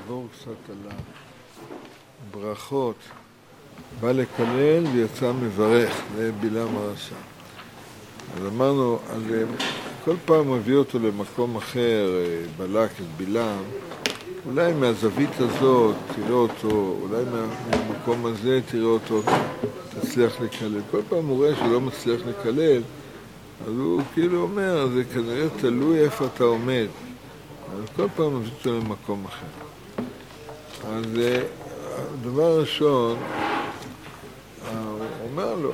נעבור קצת על הברכות. בא לקלל ויצא מברך, זה בלעם הרשע. אז אמרנו, אז כל פעם מביא אותו למקום אחר, בלק את בלעם, אולי מהזווית הזאת תראה אותו, אולי מהמקום הזה תראה אותו, תצליח לקלל. כל פעם הוא רואה שלא מצליח לקלל, אז הוא כאילו אומר, זה כנראה תלוי איפה אתה עומד. אז כל פעם מביא אותו למקום אחר. אז הדבר הראשון, הוא אומר לו,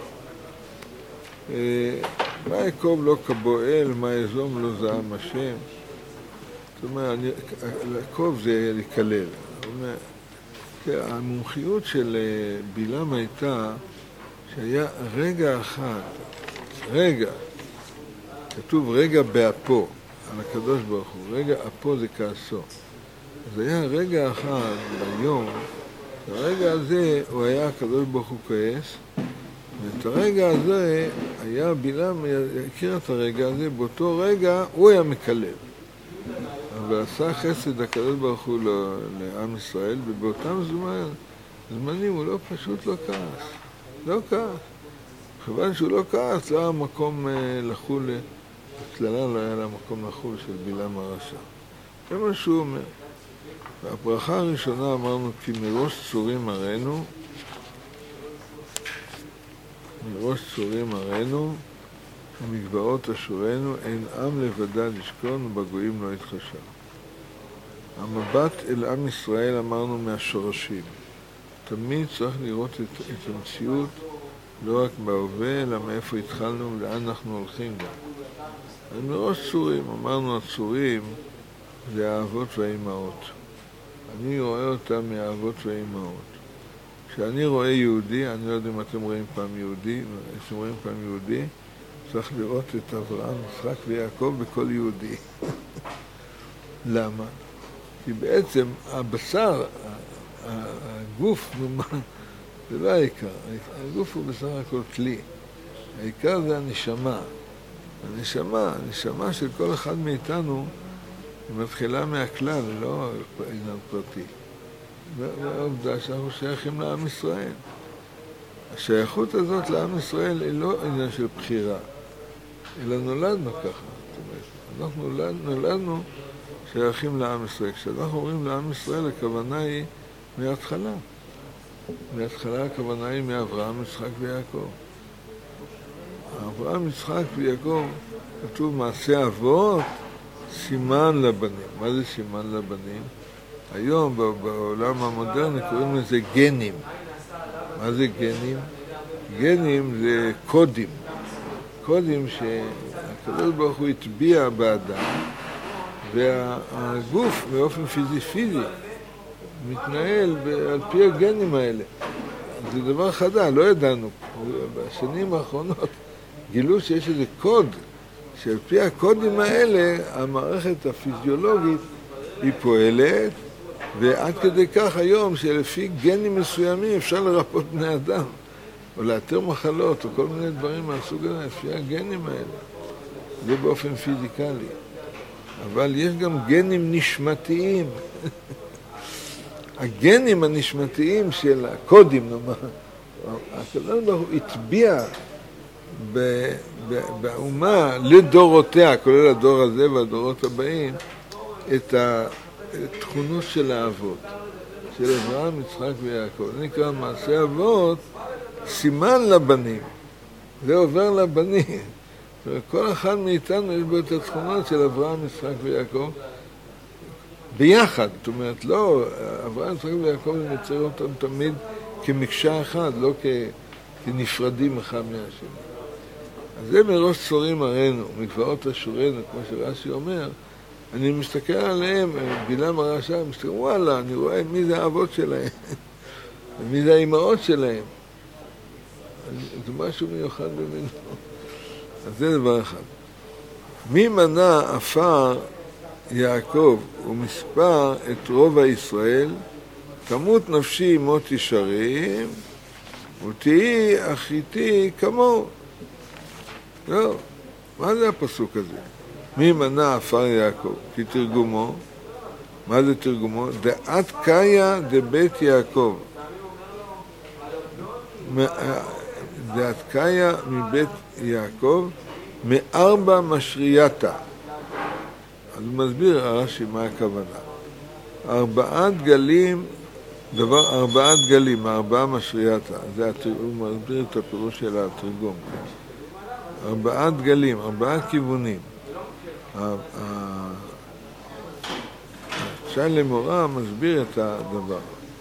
מה יעקב לא כבועל, מה יזום לא זעם השם. זאת אומרת, יעקב זה לקלל. הוא אומר, המומחיות של בלעם הייתה שהיה רגע אחד, רגע, כתוב רגע באפו, על הקדוש ברוך הוא, רגע אפו זה כעסו. אז היה רגע אחד ביום, ברגע הזה הוא היה הקדוש ברוך הוא כעס, ואת הרגע הזה היה בלעם, הכיר את הרגע הזה, באותו רגע הוא היה מקלל. אבל עשה חסד הקדוש ברוך הוא לעם ישראל, ובאותם זמנים הוא לא פשוט לא כעס. לא כעס. כיוון שהוא לא כעס, לא היה מקום לחול, בכללה לא היה לה מקום לחול של בלעם הרשע. זה מה שהוא אומר. והברכה הראשונה אמרנו, כי מראש צורים הראינו, מראש צורים הראינו, ומגבעות אשורנו, אין עם לבדד ישכון ובגויים לא יתחשב. המבט אל עם ישראל אמרנו מהשורשים. תמיד צריך לראות את המציאות לא רק בהווה, אלא מאיפה התחלנו ולאן אנחנו הולכים גם. אז מראש צורים, אמרנו הצורים זה האבות והאימהות. אני רואה אותם מהאבות והאימהות. כשאני רואה יהודי, אני לא יודע אם אתם רואים פעם יהודי, אתם רואים פעם יהודי, צריך לראות את אברהם, יצחק ויעקב בכל יהודי. למה? כי בעצם הבשר, הגוף, זה לא העיקר. הגוף הוא בסך הכל כלי. העיקר זה הנשמה. הנשמה של כל אחד מאיתנו היא מתחילה מהכלל, לא עניין פרטי. והעובדה שאנחנו שייכים לעם ישראל. השייכות הזאת לעם ישראל היא לא עניין של בחירה, אלא נולדנו ככה. זאת אומרת, אנחנו נולדנו שייכים לעם ישראל. כשאנחנו אומרים לעם ישראל, הכוונה היא מההתחלה. מההתחלה הכוונה היא מאברהם, יצחק ויעקב. אברהם, יצחק ויעקב, כתוב מעשה אבות, סימן לבנים. מה זה סימן לבנים? היום בעולם המודרני קוראים לזה גנים. מה זה גנים? גנים זה קודים. קודים שהקדוש ברוך הוא הטביע באדם, והגוף באופן פיזי מתנהל על פי הגנים האלה. זה דבר חדש, לא ידענו. בשנים האחרונות גילו שיש איזה קוד, שעל פי הקודים האלה המערכת הפיזיולוגית היא פועלת, ועד כדי כך היום שלפי גנים מסוימים אפשר לרפות בני אדם, או לאתר מחלות, או כל מיני דברים מהסוג הזה, לפי הגנים האלה. זה באופן פיזיקלי. אבל יש גם גנים נשמתיים. הגנים הנשמתיים של הקודים, נאמר, הקדוש ברוך הוא הטביע באומה לדורותיה, כולל הדור הזה והדורות הבאים, את התכונות של האבות, של אברהם, יצחק ויעקב. זה נקרא מעשה אבות, סימן לבנים. זה עובר לבנים. כל אחד מאיתנו יש בו את התכונות של אברהם, יצחק ויעקב ביחד. זאת אומרת, לא, אברהם, יצחק ויעקב נמצא אותם תמיד כמקשה אחת, לא כנפרדים אחד מהשני. אז זה מראש צורים הראינו, מגבעות אשורנו, כמו שרש"י אומר, אני מסתכל עליהם, בלעם הרשע, מסתכל, וואלה, אני רואה מי זה האבות שלהם, ומי זה האימהות שלהם. זה משהו מיוחד במינו. אז זה דבר אחד. מי מנה עפר יעקב ומספר את רוב הישראל, כמות נפשי מות ישרים, ותהי אחיתי כמוהו. לא, מה זה הפסוק הזה? מי מנה עפר יעקב? כי תרגומו, מה זה תרגומו? דעת קאיה דבית יעקב. דעת קאיה מבית יעקב, מארבע משרייתא. אז הוא מסביר הרש"י מה הכוונה. ארבעה דגלים, ארבעה משרייתא. הוא מסביר את הפירוש של התרגום. ארבעה דגלים, ארבעה כיוונים. שי למורה מסביר את הדבר.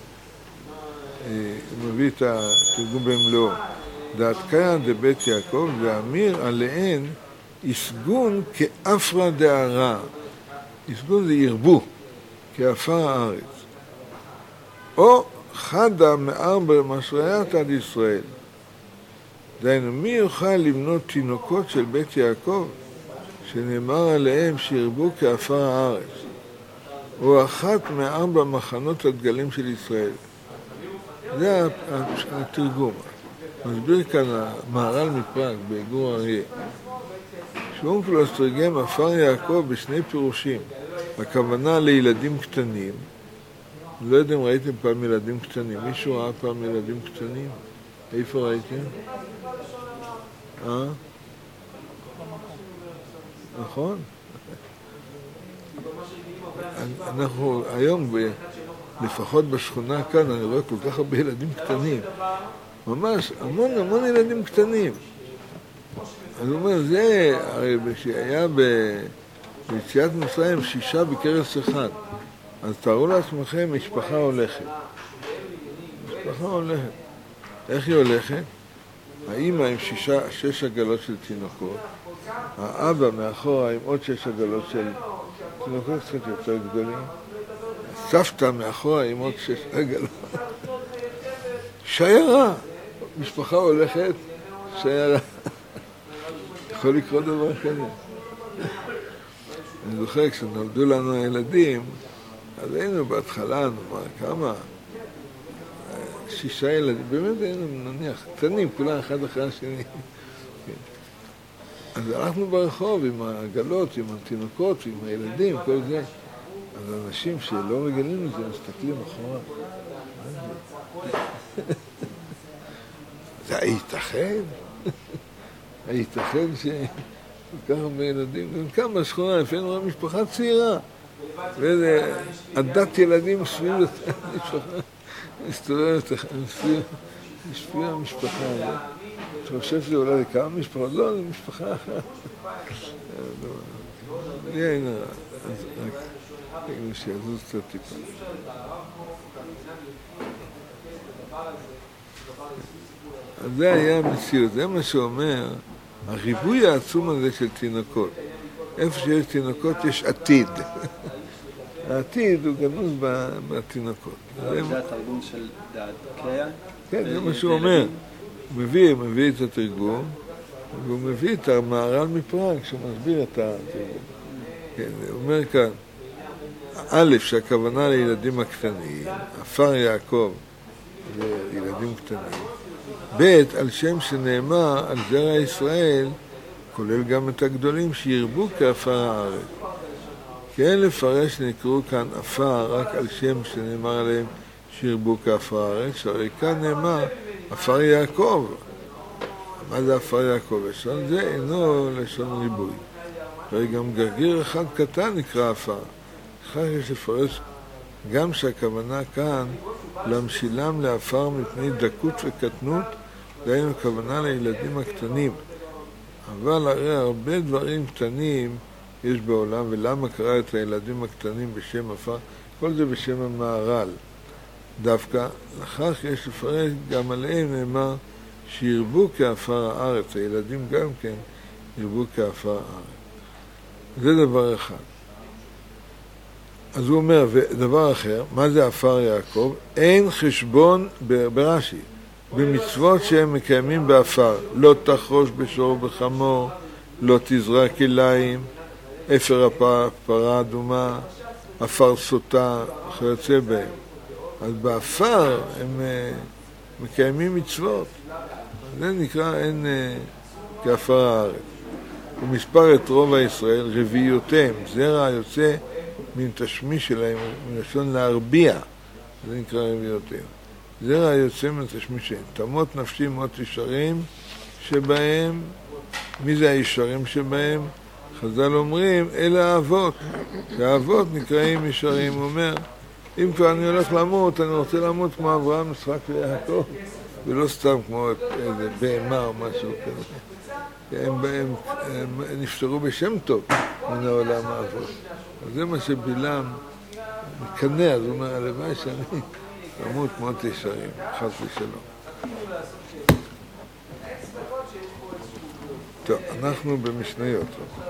הוא מביא את התרגום במלואו. דעת קאיה דבית יעקב ואמיר עליהן יסגון כאפרא דערא. יסגון זה ירבו, כאפר הארץ. או חדה מארבע משרייתא דישראל. דהיינו, מי יוכל לבנות תינוקות של בית יעקב, שנאמר עליהם שירבו כאפר הארץ, או אחת מארבע מחנות הדגלים של ישראל. זה התרגום. מסביר כאן המהר"ל מפראג בגור אריה. שאונקלוס תרגם אפר יעקב בשני פירושים. הכוונה לילדים קטנים. לא יודע אם ראיתם פעם ילדים קטנים. מישהו ראה פעם ילדים קטנים? איפה ראיתם? נכון? אנחנו היום, לפחות בשכונה כאן, אני רואה כל כך הרבה ילדים קטנים. ממש, המון ילדים קטנים. אז הוא אומר, זה, הרי שהיה ביציאת מצרים 6 בכרס אחד. אז תארו לעצמכם, משפחה הולכת. משפחה הולכת. איך היא הולכת? האמא עם 6 עגלות של תינוקות, האבא מאחורה עם עוד 6 עגלות של תינוקות קצת יותר גדולים, הסבתא מאחורה עם עוד 6 עגלות. שיירה. משפחה הולכת, שיירה. יכול לקרות דבר כזה. אני זוכר, כשנולדו לנו הילדים, אז היינו בהתחלה, נאמר, כמה? 6 ילדים, באמת היינו, נניח, קטנים, כולם אחד אחרי השני. אז הלכנו ברחוב עם העגלות, עם התינוקות, עם הילדים, כל זה. אז אנשים שלא מגלים את זה, מסתכלים אחורה. זה הייתכן? הייתכן שכל כך הרבה ילדים, גם כאן בשכונה, לפעמים רואה משפחה צעירה. ואיזה עדת ילדים סביב המשפחה, מסתובבת סביב המשפחה. אתה חושב שזה אולי כמה משפחות? לא, זה משפחה אחת. הנה, רק שיזוז קצת טיפה. אז זה היה המציאות, זה מה שאומר, הריבוי העצום הזה של תינוקות. איפה שיש תינוקות יש עתיד. העתיד הוא גנוז בתינוקות. זה התרגום של דעת קאיה? כן, זה מה שהוא אומר. הוא מביא את התרגום, והוא מביא את המהר"ל מפראג שמסביר את התרגום. כן, הוא אומר כאן, א', שהכוונה לילדים הקטנים, אפר יעקב לילדים קטנים. ב', על שם שנאמר על זרע ישראל, כולל גם את הגדולים שירבו כאפר הארץ. כי אין לפרש שנקראו כאן אפר רק על שם שנאמר עליהם שירבו כאפר הארץ, שהרי כאן נאמר אפר יעקב. מה זה אפר יעקב? לשון זה אינו לשון ריבוי. הרי גם גרגיר אחד קטן נקרא אפר. אחר יש לפרש גם שהכוונה כאן להמשילם לאפר מפני דקות וקטנות, דהיינו כוונה לילדים הקטנים. אבל הרי הרבה דברים קטנים יש בעולם, ולמה קרא את הילדים הקטנים בשם אפר? כל זה בשם המהר"ל. דווקא לכך יש לפרש גם עליהם נאמר שירבו כאפר הארץ, הילדים גם כן ירבו כאפר הארץ. זה דבר אחד. אז הוא אומר, ודבר אחר, מה זה אפר יעקב? אין חשבון ברש"י, במצוות שהם מקיימים באפר, לא תחרוש בשור בחמור, לא תזרע כליים, אפר הפרה אדומה, אפר סוטה, וכיוצא בהם. אז באפר הם מקיימים מצוות. זה נקרא אין כאפר הארץ. הוא מספר את רוב הישראל, רביעיותיהם, זרע היוצא מן תשמיש שלהם, מלשון להרביע, זה נקרא רביעותיהם. זרע היוצא מן תשמישיהם. תמות נפשי מות ישרים שבהם, מי זה הישרים שבהם? חז"ל אומרים, אלה האבות, שהאבות נקראים ישרים. הוא אומר, אם כבר אני הולך למות, אני רוצה למות כמו אברהם, יצחק ויעקב, ולא סתם כמו איזה בהמה או משהו כזה. הם נפטרו בשם טוב מן העולם האבות. אז זה מה שבלעם מקנא, אז הוא אומר, הלוואי שאני אמות מות ישרים, חס ושלום. טוב, אנחנו במשניות.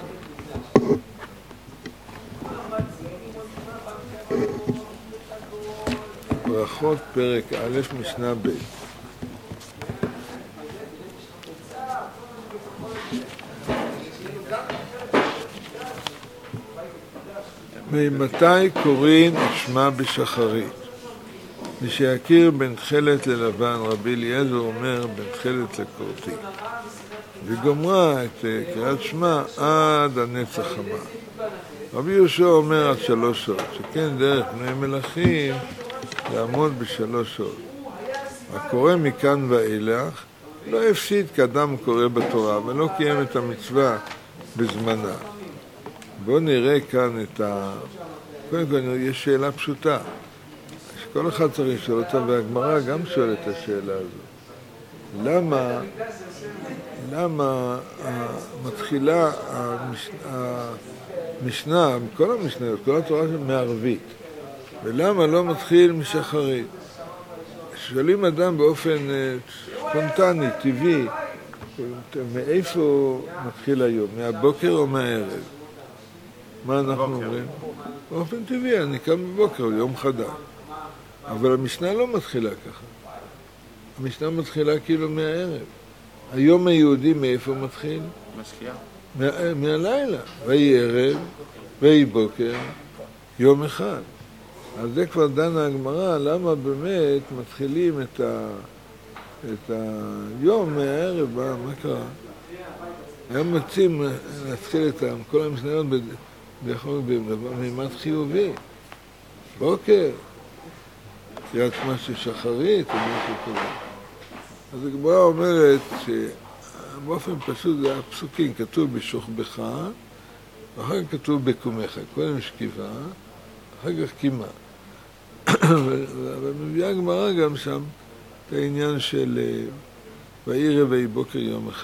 ברכות פרק א' משנה ב'. ממתי קוראים את שמה בשחרית? מי שיכיר בין תכלת ללבן, רבי אליעזר אומר בין תכלת לקורטי. וגומרה את קריאת שמה עד הנצח חמה. רבי יהושע אומר עד 3 שעות, שכן דרך בני מלכים לעמוד ב3 שעות. הקורא מכאן ואילך לא הפסיד כאדם קורא בתורה ולא קיים את המצווה בזמנה. בואו נראה כאן את קודם כל יש שאלה פשוטה, שכל אחד צריך לשאול אותה, והגמרא גם שואלת את השאלה הזו. למה מתחילה המשנה, כל המשניות, כל התורה מערבית, ולמה לא מתחיל משחרית? שואלים אדם באופן ספונטני, טבעי, מאיפה מתחיל היום, מהבוקר או מהערב? מה אנחנו אומרים? באופן טבעי, אני קם בבוקר, יום חדש. אבל המשנה לא מתחילה ככה. המשנה מתחילה כאילו מהערב. היום היהודי מאיפה מתחיל? משקיעה. מהלילה. ויהי ערב, ויהי בוקר, יום אחד. אז זה כבר דנה הגמרא, למה באמת מתחילים את היום מהערב, מה קרה? היום מציעים להתחיל את כל המשניות במימד חיובי. בוקר, קריאת שמע של שחרית או משהו כזה. אז הגמרא אומרת שבאופן פשוט זה הפסוקים, כתוב בשוכבך, ואחר כך כתוב בקומך, קודם שכיבה, אחר כך קימה. ומביאה הגמרא גם שם את העניין של ויהי ערב ויהי בוקר יום אחד.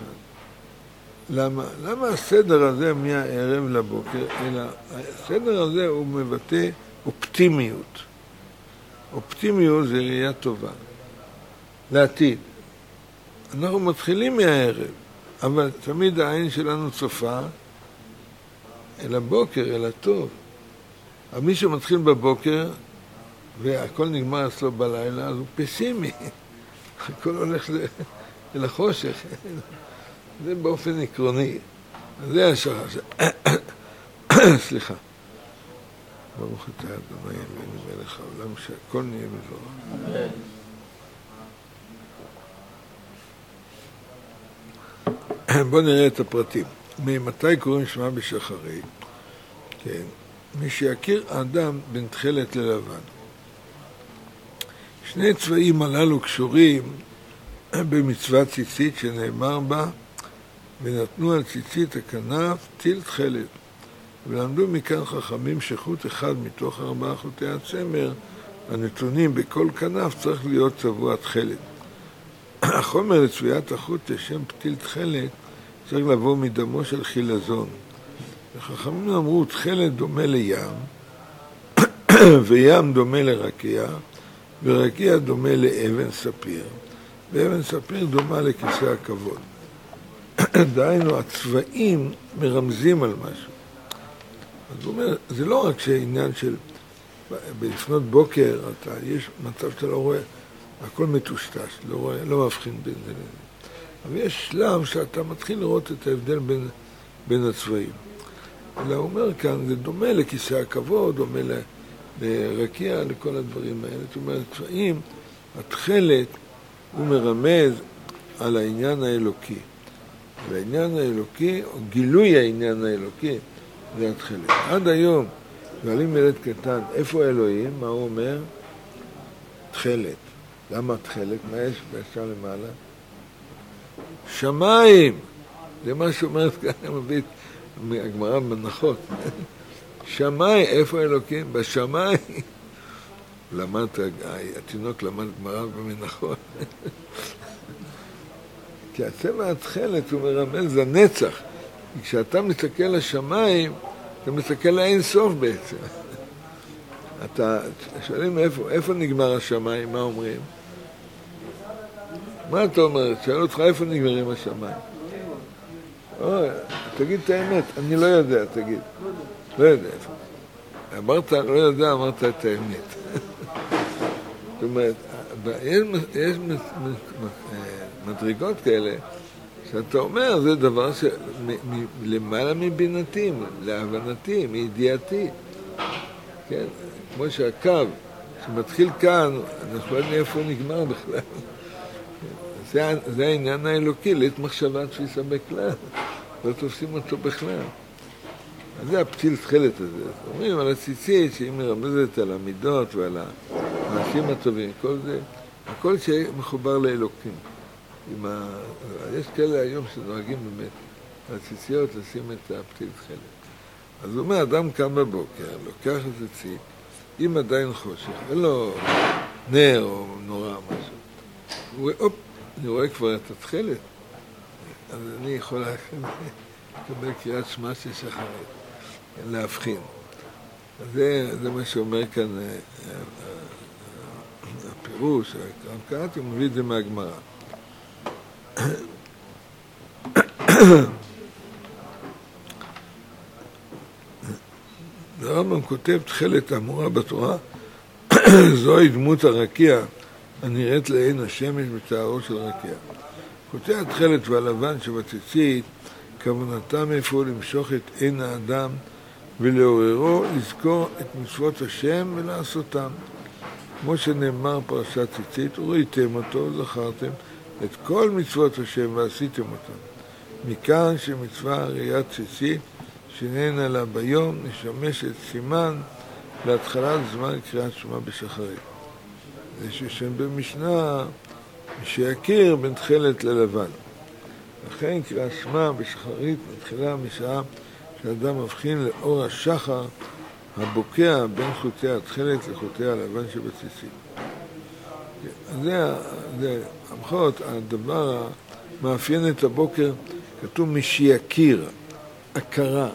למה הסדר הזה מהערב לבוקר? אלא הסדר הזה הוא מבטא אופטימיות. אופטימיות זה ראייה טובה. לעתיד. אנחנו מתחילים מהערב, אבל תמיד העין שלנו צופה אל הבוקר, אל הטוב. אבל מי שמתחיל בבוקר והכל נגמר אצלו בלילה, אז הוא פסימי. הכל הולך אל החושך. זה באופן עקרוני. זה השחר. סליחה. ברוך אתה אדוני אלוהינו מלך העולם שהכל נהיה בדברו. בואו נראה את הפרטים. ממתי קוראים שמה בשחרית? כן. מי שיכיר האדם בין תכלת ללבן. שני צבעים הללו קשורים במצוות ציצית שנאמר בה, ונתנו על ציצית הכנף טיל תכלת. ולמדו מכאן חכמים שחוט אחד מתוך 4 חוטי הצמר הנתונים בכל כנף צריך להיות צבוע תכלת. החומר לצביעת החוט לשם פתיל תכלת צריך לבוא מדמו של חילזון. וחכמים אמרו תכלת דומה לים, וים דומה לרקיע, ורקיע דומה לאבן ספיר, ואבן ספיר דומה לכיסא הכבוד. דהיינו, הצבעים מרמזים על משהו. אז הוא אומר, זה לא רק שעניין של בלפנות בוקר, יש מצב שאתה לא רואה, הכל מטושטש, לא מבחין בין זה לזה. אבל יש שלב שאתה מתחיל לראות את ההבדל בין הצבעים. אלא הוא אומר כאן, זה דומה לכיסא הכבוד, דומה לרקיע, לכל הדברים האלה. זאת אומרת, צבעים, התכלת, הוא מרמז על העניין האלוקי. והעניין האלוקי, או גילוי העניין האלוקי, זה התכלת. עד היום, שואלים ילד קטן, איפה אלוהים? מה הוא אומר? תכלת. למה תכלת? מה יש בשם למעלה? שמיים! זה מה שאומרת כאן, מביא הגמרא במנחות. שמיים, איפה אלוקים? בשמיים. התינוק למד גמרא במנחות. כי הצבע התכלת הוא מרמז לנצח. כשאתה מסתכל לשמיים, אתה מסתכל לאין סוף בעצם. שואלים איפה נגמר השמיים, מה אומרים? מה אתה אומר? שאלו אותך איפה נגמרים השמיים? תגיד את האמת, אני לא יודע, תגיד. לא יודע איפה. אמרת, לא יודע, אמרת את האמת. זאת אומרת, יש מדרגות כאלה, שאתה אומר, זה דבר למעלה מבינתי, להבנתי, מידיעתי. כן? כמו שהקו שמתחיל כאן, אנחנו לא יודעים איפה הוא נגמר בכלל. זה העניין האלוקי, לית מחשבה תפיסה בכלל. לא תופסים אותו בכלל. אז זה הפתיל תכלת הזה. אומרים על הציצית, שהיא מרמזת על המידות ועל האנשים הטובים, כל זה, הכל שמחובר לאלוקים. יש כאלה היום שנוהגים באמת, הציציות לשים את הפתיל תכלת. אז הוא אומר, אדם קם בבוקר, לוקח את הציץ, אם עדיין חושך, אין לו נר או נורא משהו. הוא רואה, אופ, אני רואה כבר את התכלת, אז אני יכול לקבל קריאת שמע של שחרית, להבחין. זה מה שאומר כאן הפירוש, הקראתי, הוא מביא את זה מהגמרא. הרמב"ם כותב תכלת האמורה בתורה, זוהי דמות הרקיע הנראית לעין השמש בתארו של רקיע. קוטע התכלת והלבן שבציצית, כוונתם איפה למשוך את עין האדם ולעוררו לזכור את מצוות השם ולעשותם. כמו שנאמר פרשת ציצית, וראיתם אותו, זכרתם את כל מצוות השם ועשיתם אותם. מכאן שמצווה ראיית ציצית שנהנה לה ביום נשמשת סימן להתחלת זמן קריאת שמע בשחרית. זה ששם במשנה שיכיר בין תכלת ללבן. לכן קריאת שמע בשחרית מתחילה משעה שאדם מבחין לאור השחר הבוקע בין חוטי התכלת לחוטי הלבן שבציצית. זה המחות, הדבר המאפיין את הבוקר, כתוב משיכיר, הכרה.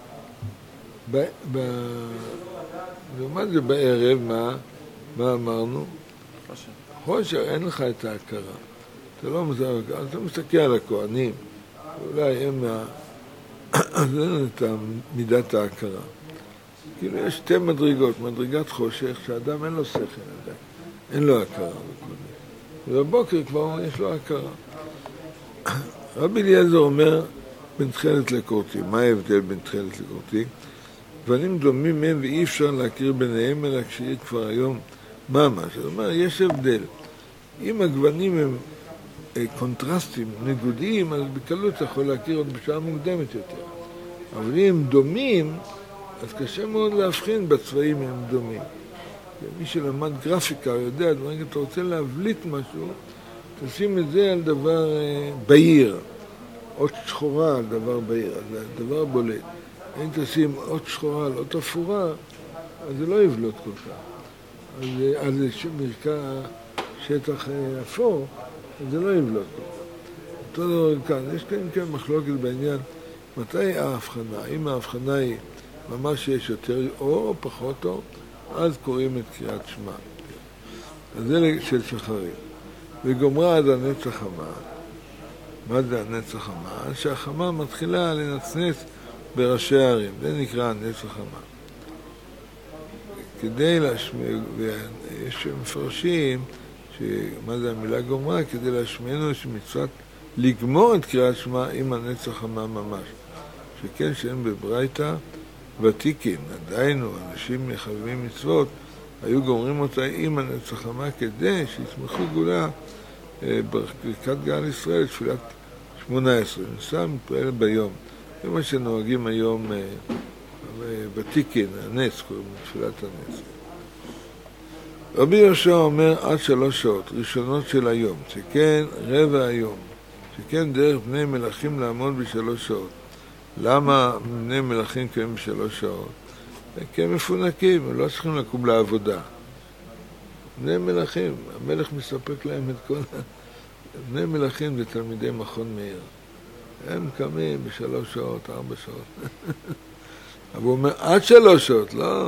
לעומת זה בערב, מה אמרנו? חושך, אין לך את ההכרה. אתה לא מסתכל על הכהנים, אולי הם אז אין את מידת ההכרה. כאילו יש שתי מדרגות, מדרגת חושך, שאדם אין לו שכל עדיין, אין לו הכרה. ובבוקר כבר יש לו הכרה. רבי אליעזר אומר בין תכלת לקורטי. מה ההבדל בין תכלת לקורטי? גוונים דומים מהם ואי אפשר להכיר ביניהם, אלא כשיהיה כבר היום ממש. זאת אומרת, יש הבדל. אם הגוונים הם קונטרסטים, נגודיים, אז בקלות יכול להכיר עוד בשעה מוקדמת יותר. אבל אם הם דומים, אז קשה מאוד להבחין בצבעים הם דומים. מי שלמד גרפיקה יודע, אם אתה רוצה להבליט משהו, תשים את זה על דבר בהיר, אות שחורה על דבר בהיר, אז זה דבר בולט. אם תשים אות שחורה על אות אפורה, אז זה לא יבלוט כל כך. אז זה מרקע שטח אפור, אז זה לא יבלוט כל כך. אותו דבר כאן, יש כאן מחלוקת בעניין, מתי ההבחנה? אם ההבחנה היא ממש יש יותר אור או פחות אור, אז קוראים את קריאת שמע. אז זה של שחרית. וגומרה עד הנץ החמה. מה זה הנץ החמה? שהחמה מתחילה לנצנץ בראשי הערים. זה נקרא הנץ החמה. כדי להשמיע, ויש מפרשים, מה זה המילה גומרה? כדי להשמיענו שמצוות לגמור את קריאת שמע עם הנץ החמה ממש. שכן שאין בברייתא ותיקין, עדיין אנשים מחייבים מצוות, היו גומרים אותה עם הנץ החמה כדי שישמחו גאולה ברכת גאל ישראל, תפילת 18, נסע מתפעל ביום. זה מה שנוהגים היום ותיקין, הנס, קוראים לתפילת הנס. רבי יהושע אומר עד 3 שעות, ראשונות של היום, שכן רבע היום, שכן דרך בני מלכים לעמוד ב3 שעות. למה בני מלכים קיימים ב3 שעות? כי הם מפונקים, הם לא צריכים לקום לעבודה. בני מלכים, המלך מספק להם את כל בני מלכים זה תלמידי מכון מאיר. הם קמים ב3 שעות, 4 שעות. אבל הוא אומר, עד 3 שעות, לא.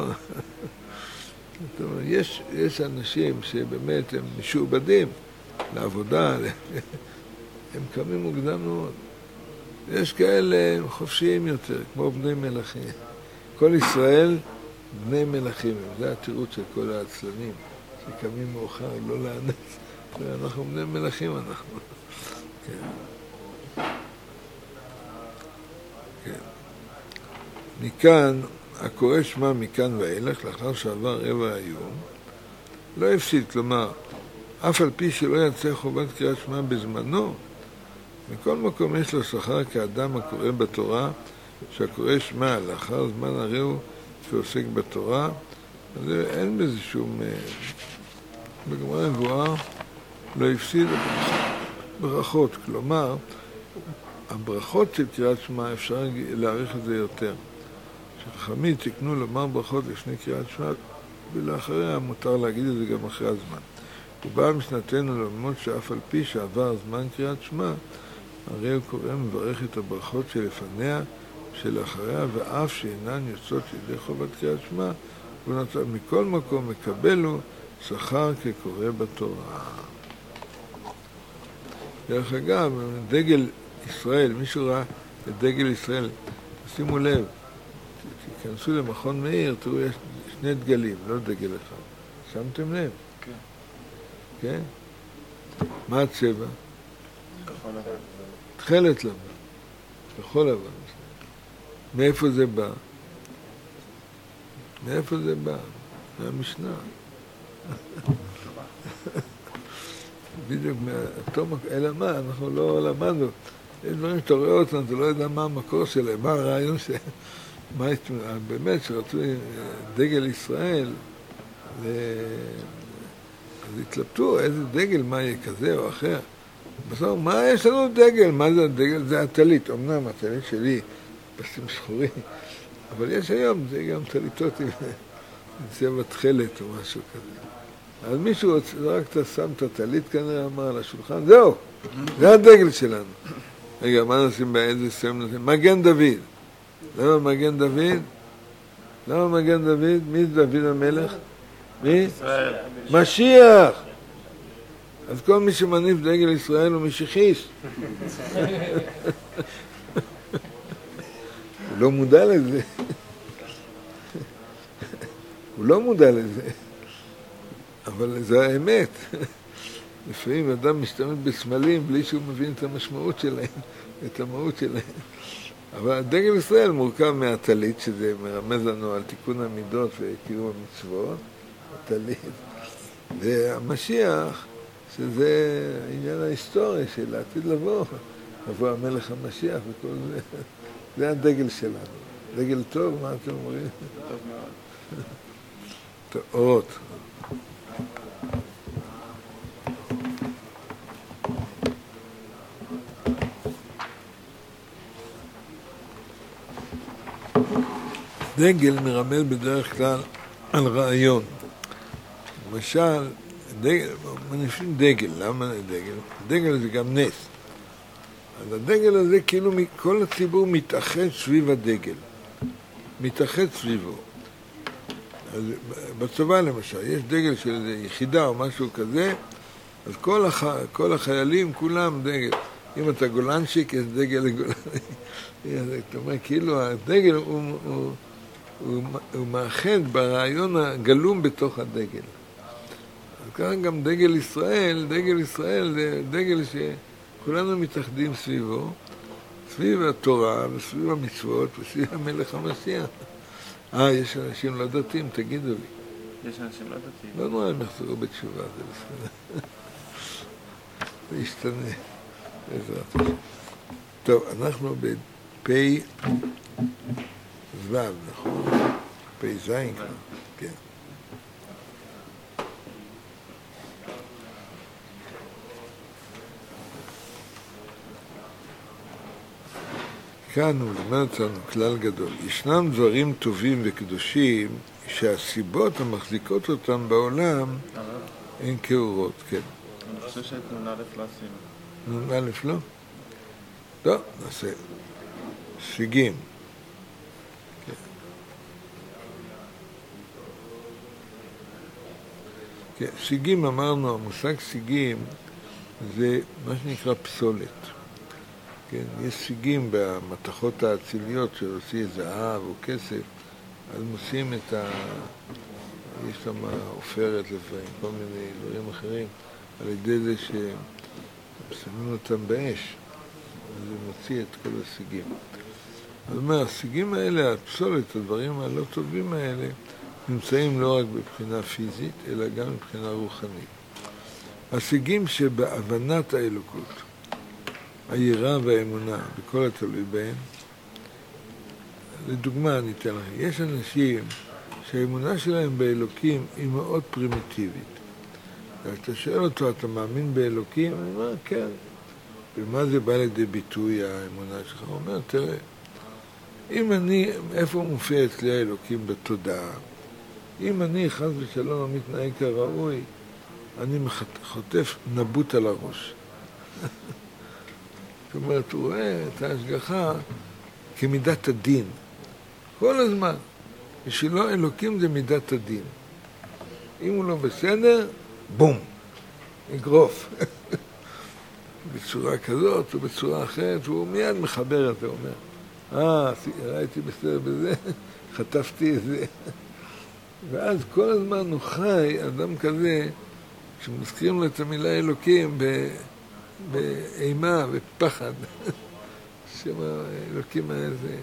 יש אנשים שבאמת הם משועבדים לעבודה, הם קמים מוקדם מאוד. יש כאלה חופשיים יותר, כמו בני מלכים. כל ישראל בני מלכים, זה התירוץ של כל העצלנים, שקמים מאוחר, לא לאנס. אנחנו בני מלכים, אנחנו. כן. כן. מכאן, הקורא שמע מכאן ואילך, לאחר שעבר רבע היום, לא הפסיד, כלומר, אף על פי שלא יצא חובת קריאת שמע בזמנו, מכל מקום יש לו שכר כאדם הקורא בתורה, שהקורא שמע לאחר זמן הרי הוא שעוסק בתורה, אז אין בזה שום... בגמרא מבואר לא הפסיד ברכות, כלומר, הברכות של קריאת שמע אפשר להעריך את זה יותר. שחכמים תקנו לומר ברכות לפני קריאת שמע, ולאחריה מותר להגיד את זה גם אחרי הזמן. ובא משנתנו ללמוד שאף על פי שעבר זמן קריאת שמע, הרי הוא קורא מברך את הברכות שלפניה, שלאחריה, ואף שאינן יוצאות לידי חובת קריאת שמע, מכל מקום מקבלו שכר כקורא בתורה. דרך אגב, דגל ישראל, מישהו ראה את דגל ישראל, שימו לב, תיכנסו למכון מאיר, תראו, יש 2 דגלים, לא דגל אחד. שמתם לב? כן. כן? מה הצבע? כחול לבן. תכלת לבן. כחול לבן. מאיפה זה בא? מאיפה זה בא? מהמשנה. בדיוק מהתום, אלא מה? אנחנו לא למדנו. יש דברים שאתה רואה אותם, אתה לא יודע מה המקור שלהם, מה הרעיון ש... באמת שרצו דגל ישראל, אז התלבטו איזה דגל, מה יהיה כזה או אחר. בסוף, מה יש לנו דגל? מה זה הדגל? זה הטלית. אמנם הטלית שלי פסים שחורים, אבל יש היום, זה גם טליתות עם צבע תכלת או משהו כזה. אז מישהו רק שם את הטלית כנראה, אמר על השולחן, זהו, זה הדגל שלנו. רגע, מה נשים באיזה סמל? מגן דוד. למה מגן דוד? למה מגן דוד? מי זה דוד המלך? מי? ישראל. משיח! אז כל מי שמניף דגל ישראל הוא משיחיסט. הוא לא מודע לזה. הוא לא מודע לזה. אבל זה האמת. לפעמים אדם משתמש בסמלים בלי שהוא מבין את המשמעות שלהם, את המהות שלהם. אבל הדגל ישראל מורכב מהטלית, שזה מרמז לנו על תיקון המידות וקיום המצוות, הטלית. והמשיח, שזה העניין ההיסטורי של העתיד לבוא המלך המשיח וכל זה. זה הדגל שלנו. דגל טוב, מה אתם אומרים? טוב מאוד. טוב, אורות. דגל מרמז בדרך כלל על רעיון. למשל, מניפים דגל. למה דגל? דגל זה גם נס. אז הדגל הזה כאילו כל הציבור מתאחד סביב הדגל. מתאחד סביבו. אז בצבא למשל, יש דגל של יחידה או משהו כזה, אז כל החיילים כולם דגל. אם אתה גולנשיק, יש דגל לגולנשיק. אתה אומר, כאילו הדגל הוא מאחד ברעיון הגלום בתוך הדגל. אז ככה גם דגל ישראל זה דגל שכולנו מתאחדים סביבו, סביב התורה וסביב המצוות וסביב המלך המשיח. יש אנשים לא דתיים, תגידו לי. יש אנשים לא דתיים. לא נורא, הם יחזרו בתשובה, זה בסדר. זה ישתנה. בעזרת השם. טוב, אנחנו בפ' זבב, נכון? פי זין כבר, כן. כאן הוא לימד אותנו כלל גדול. ישנם דברים טובים וקדושים שהסיבות המחזיקות אותם בעולם הן כאורות, כן. אני חושב שאת נ"א לא עשינו. נ"א לא? לא, נעשה. שיגים. כן, שיגים אמרנו, המושג שיגים זה מה שנקרא פסולת. כן, יש שיגים במתכות האציליות שעושים זהב או כסף, אז מוצאים את יש שם עופרת לפעמים, כל מיני דברים אחרים, על ידי זה ששמים אותם באש, אז זה מוציא את כל השיגים. זאת אומרת, השיגים האלה, הפסולת, הדברים הלא טובים האלה, נמצאים לא רק בבחינה פיזית, אלא גם מבחינה רוחנית. השיגים שבהבנת האלוקות, היראה והאמונה, בכל התלוי בהם, לדוגמה אני אתן לך, יש אנשים שהאמונה שלהם באלוקים היא מאוד פרימיטיבית. אתה שואל אותו, אתה מאמין באלוקים? הוא אומר, כן. ומה זה בא לידי ביטוי האמונה שלך? הוא אומר, תראה, איפה מופיע אצלי האלוקים בתודעה? אם אני חס ושלום לא מתנהג כראוי, אני חוטף נבוט על הראש. זאת אומרת, הוא רואה את ההשגחה כמידת הדין. כל הזמן. בשבילו אלוקים זה מידת הדין. אם הוא לא בסדר, בום, אגרוף. בצורה כזאת או בצורה אחרת, הוא מיד מחבר את זה, הוא אומר, ראיתי בסדר בזה, חטפתי את זה. ואז כל הזמן הוא חי, אדם כזה, שמזכירים לו את המילה אלוקים באימה ופחד. שם האלוקים האלה זה...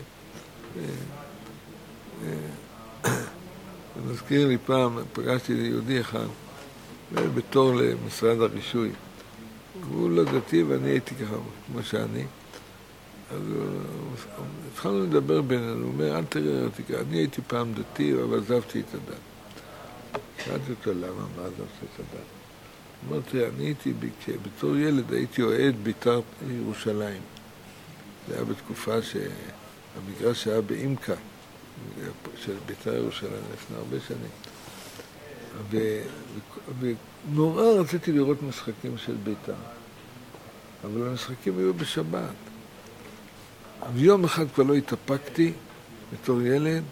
זה מזכיר לי פעם, פגשתי ליהודי אחד, בתור למשרד הרישוי. הוא לא דתי ואני הייתי ככה, כמו שאני. אז התחלנו לדבר בינינו, הוא אומר, אל תראה אותי ככה, אני הייתי פעם דתי, אבל עזבתי את הדת. שאלתי אותו, למה? מה עזבת את הדת? אמרתי, אני הייתי, בתור ילד הייתי אוהד בית"ר ירושלים. זה היה בתקופה שהמגרש היה באימקה, של בית"ר ירושלים, לפני הרבה שנים. ונורא רציתי לראות משחקים של בית"ר. אבל המשחקים היו בשבת. ויום אחד כבר לא התאפקתי בתור ילד,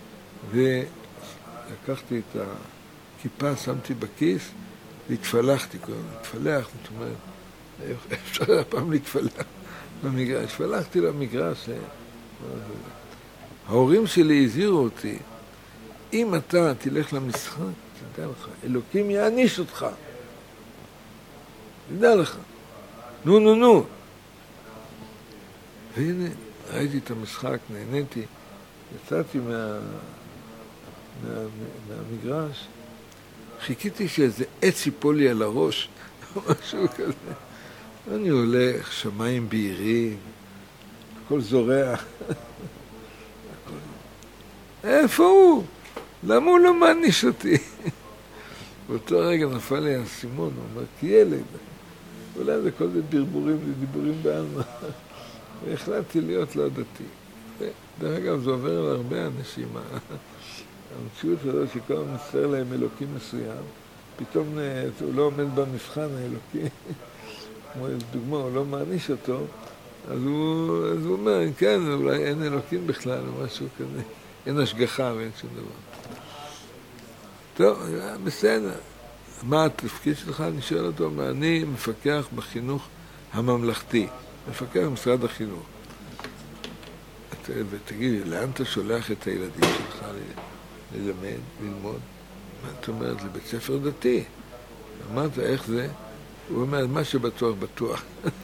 ולקחתי את הכיפה, שמתי בכיס, והתפלחתי. התפלח, זאת אומרת, אפשר הפעם להתפלח במגרש. התפלחתי למגרש. ההורים שלי הזהירו אותי, אם אתה תלך למשחק, תדע לך, אלוקים יעניש אותך. תדע לך. נו. והנה, ראיתי את המשחק, נהניתי, יצאתי מהמגרש, חיכיתי שאיזה עץ ייפול לי על הראש, משהו כזה. אני הולך, שמיים בהירים, הכל זורח. איפה הוא? למה הוא לא מעניש אותי? באותו רגע נפל לי הסימון, הוא אומר, כי ילד. אולי זה כל זה ברבורים, זה דיבורים בעלמא. והחלטתי להיות לא דתי. דרך אגב, זה עובר על הרבה אנשים. המציאות הזאת שכל הזמן מצטער להם אלוקים מסוים, פתאום הוא לא עומד במבחן האלוקי. כמו דוגמה, הוא לא מעניש אותו, אז הוא אומר, כן, אולי אין אלוקים בכלל, או משהו כזה. אין השגחה ואין שום דבר. טוב, בסדר. מה התפקיד שלך? אני שואל אותו, אני מפקח בחינוך הממלכתי, מפקח במשרד החינוך. ותגיד, לאן אתה שולח את הילדים שלך ללמד, ללמוד? מה את אומרת? לבית ספר דתי. אמרת, איך זה? הוא אומר, מה שבטוח, בטוח.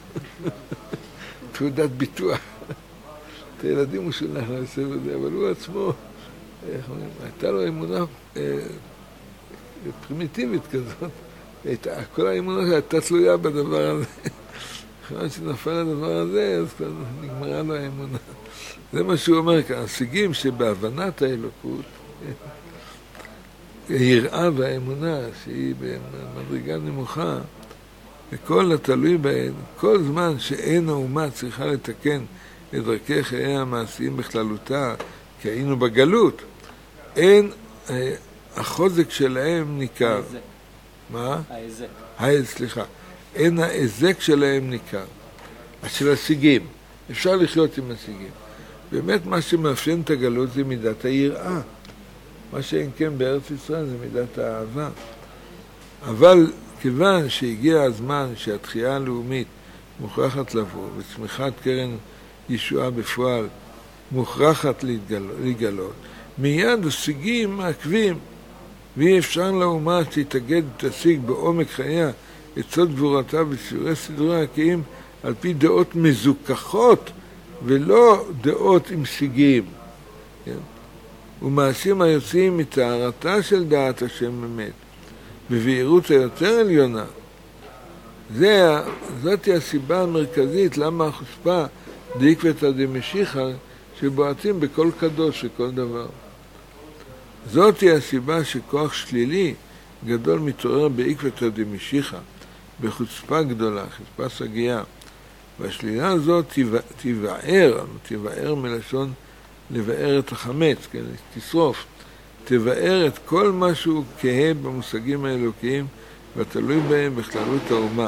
תעודת ביטוח. את הילדים הוא שולח לבית ספר דתי, אבל הוא עצמו, איך אומרים, הייתה לו אמונה פרימיטיבית כזאת. כל האמונה הייתה תלויה בדבר הזה. אחרי שנפל הדבר הזה, אז כבר נגמרה לו האמונה. זה מה שהוא אומר כאן, השיגים שבהבנת האלוקות, היראה והאמונה שהיא במדרגה נמוכה, וכל התלוי בהן, כל זמן שאין האומה צריכה לתקן את דרכי חיי המעשיים בכללותה, כי היינו בגלות, אין, החוזק שלהם ניכר. ההיזק. מה? ההיזק. סליחה. אין ההיזק שלהם ניכר. של השיגים. אפשר לחיות עם השיגים. באמת מה שמאפיין את הגלות זה מידת היראה. מה שאין כן בארץ ישראל זה מידת האהבה. אבל כיוון שהגיע הזמן שהתחייה הלאומית מוכרחת לבוא, וצמיחת קרן ישועה בפועל מוכרחת להתגלות, מיד השיגים מעכבים, ואי אפשר לאומה שתתאגד ותשיג בעומק חייה את סוד גבורתה וציורי סדריה הקיים על פי דעות מזוכחות ולא דעות עם שיגים. כן? ומעשים היוצאים מטהרתה של דעת השם אמת, בבהירות היותר עליונה. זאת הסיבה המרכזית למה החוצפה דעקבתא דמשיחא שבועטים בכל קדוש וכל דבר. זאת הסיבה שכוח שלילי גדול מתעורר בעקבתא דמשיחא, בחוצפה גדולה, חוצפה סגייה. והשלילה הזאת תבער מלשון לבער את החמץ, כן, תשרוף, תבער את כל מה שהוא כהה במושגים האלוקיים ותלוי בהם בכללות האומה.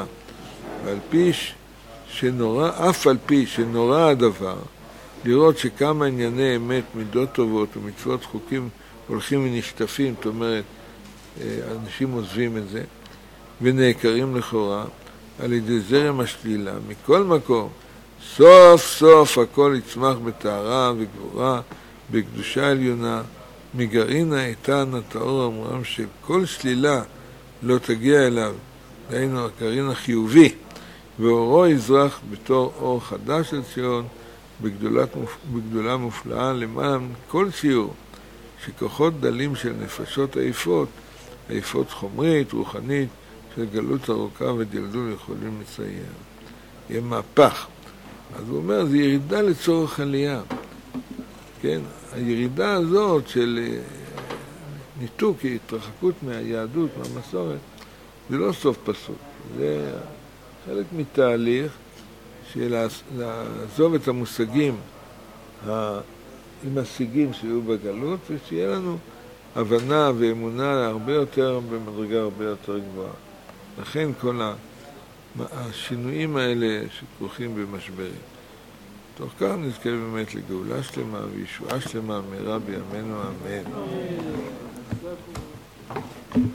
אף על פי שנורא הדבר, לראות שכמה ענייני אמת, מידות טובות ומצוות חוקים הולכים ונשטפים, זאת אומרת, אנשים עוזבים את זה, ונעקרים לכאורה, על ידי זרם השלילה. מכל מקום, סוף סוף הכל יצמח בטהרה וגבורה, בקדושה עליונה, מגרעין האיתן הטהור המורם שכל שלילה לא תגיע אליו, דהיינו הגרעין החיובי, ואורו יזרח בתור אור חדש של ציון, בגדולה מופלאה למעלה מכל שיעור, שכוחות דלים של נפשות עייפות חומרית, רוחנית, של גלות ארוכה ודלדול יכולים לצייר. יהיה מהפך. אז הוא אומר, זה ירידה לצורך עלייה. כן? הירידה הזאת של ניתוק, התרחקות מהיהדות, מהמסורת, זה לא סוף פסוק. זה חלק מתהליך של לעזוב את המושגים עם השיגים שיהיו בגלות, ושיהיה לנו הבנה ואמונה הרבה יותר, במדרגה הרבה יותר גבוהה. לכן כל השינויים האלה שכרוכים במשברים. תוך כך נזכה באמת לגאולה שלמה וישועה שלמה מהרה בימינו אמן.